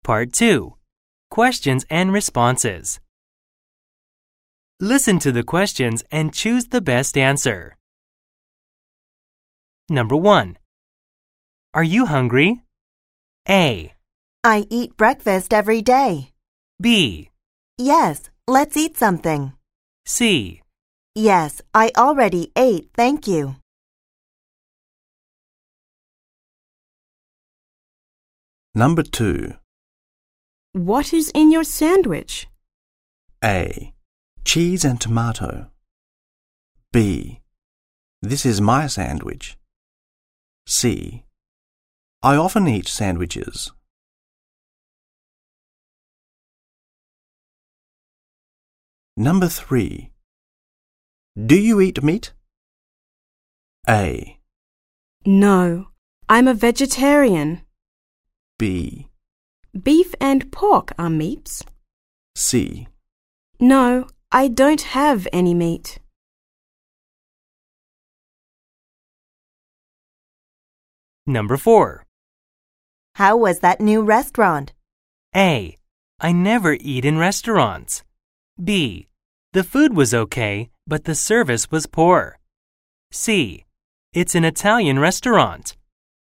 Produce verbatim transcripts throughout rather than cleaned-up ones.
Part two. Questions and responses. Listen to the questions and choose the best answer. Number one. Are you hungry? A. I eat breakfast every day. B. Yes, let's eat something. C. Yes, I already ate, thank you. Number two. What is in your sandwich? A. Cheese and tomato. B. This is my sandwich. C. I often eat sandwiches. Number three. Do you eat meat? A. No, I'm a vegetarian. B. Beef and pork are meats. C. No, I don't have any meat. Number four. How was that new restaurant? A. I never eat in restaurants. B. The food was okay, but the service was poor. C. It's an Italian restaurant.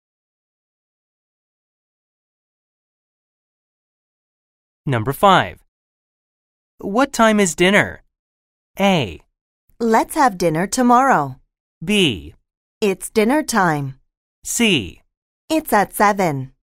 Number five. What time is dinner? A. Let's have dinner tomorrow. B. It's dinner time. C. It's at seven.